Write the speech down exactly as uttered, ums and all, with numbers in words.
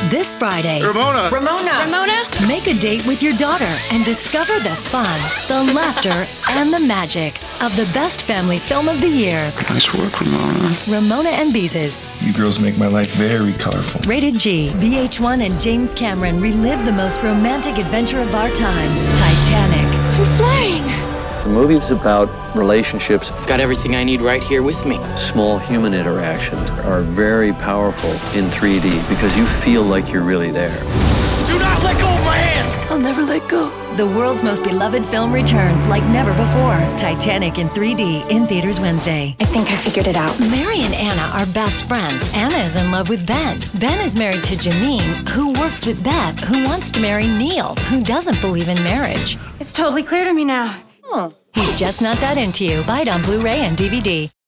This Friday, Ramona! Ramona! Ramona? make a date with your daughter and discover the fun, the laughter, and the magic of the best family film of the year. Nice work, Ramona. Ramona and Beezus. You girls make my life very colorful. Rated G. V H one and James Cameron relive the most romantic adventure of our time, Titanic. I'm flying! The movie's about relationships. Got everything I need right here with me. Small human interactions are very powerful in three D because you feel like you're really there. Do not let go of my hand! I'll never let go. The world's most beloved film returns like never before. Titanic in three D in theaters Wednesday. I think I figured it out. Mary and Anna are best friends. Anna is in love with Ben. Ben is married to Janine, who works with Beth, who wants to marry Neil, who doesn't believe in marriage. It's totally clear to me now. He's just not that into you. Buy it on Blu-ray and D V D.